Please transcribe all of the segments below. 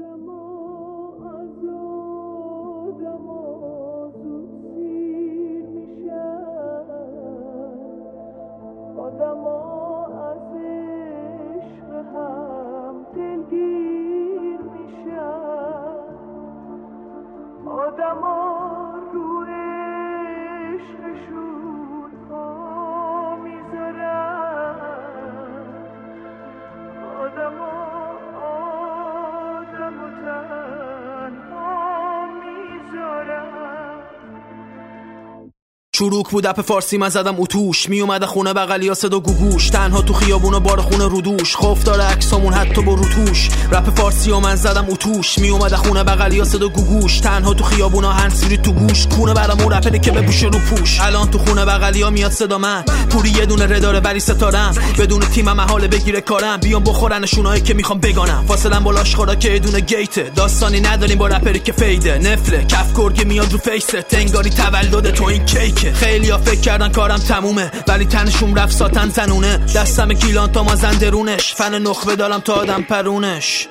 چروک بود اپ فارسی من زدم اتوش می اومده خونه بغلیا صدا گوگوش تنها تو خیابون و بار خونه رودوش خوف داره عکسامون حتی با روتوش رپ فارسی و من زدم اتوش می اومده خونه بغلیا صدا گوگوش تنها تو خیابون ها هنسفری تو گوش کونه برامون رپره که بپوشه رو پوش الان تو خونه بغلیا میاد صدا من پوری یه دونه رداره ولی ستارم بدون تیمم محاله بگیره کارم بیام بخورنشونایی که میخوام بگانم فاصله بالاش خورا که یه دونه گیت داستانی نداریم با رپری که فیده نفله کف گرگ میاد رو فیست انگاری تولد تو این کیکه خیلیا فکر کردن کارم تمومه ولی تنشون رفت ساتن زنونه دستم گیلان تا مازن درونش فن نخبه دارم تا آدم پرونش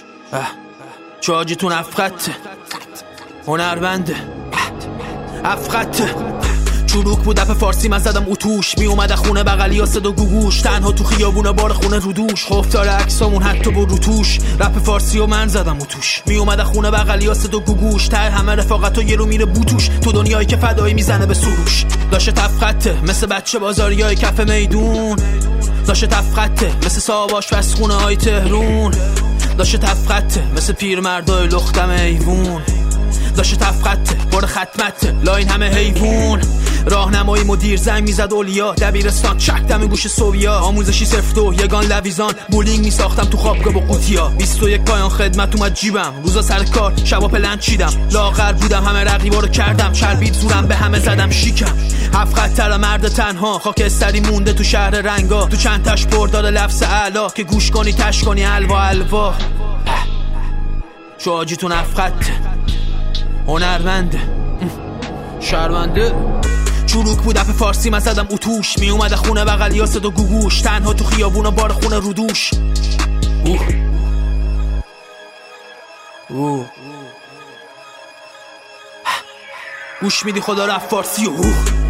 چاجیتون افخط هنرمنده افخط چروک بود اپ فارسی من زدم اتوش می اومده خونه بغلیا صدا گوگوش تنها تو خیابون بار خونه رودوش خوف داره عکسامون حتی با روتوش رپ فارسی و من زدم اتوش می اومده خونه بغلیا صدا گوگوش ته همه رفاقتا یه رو میره بوتوش تو دنیایی که فدایی میزنه به سروش داشته تفخطه مثل بچه بازاریای کف میدون داشته تفخطه مثل صاحباش بس خونه های تهرون داشته تفخطه مثل پیرمردای لختم ایوون داشته تفخطه بار ختمته لاین همه حیوون راهنمایی مدیر زنگ میزد اولیا دبیرستان چک دم گوش سویا آموزشی 02 یگان لویزان بولینگ میساختم تو خوابگاه با قوطیا 21 پایان خدمت اومد جیبم روزا سر کار شبا پلن چیدم لاغر بودم همه رقیبا رو کردم چربید زورم به همه زدم شیکم هفت خطر مرد تنها خاکستری مونده تو شهر رنگا تو چند تاش بردار لفظ اعلا که گوش کنی تش کنی الوا شاجیتون افخطه هنرمنده شرمنده چروک بود اپ فارسی من زدم اتوش می اومده خونه بغلیا صدا گوگوش تنها تو خیابون و بار خونه رودوش گوش میدی خدا رپ فارسی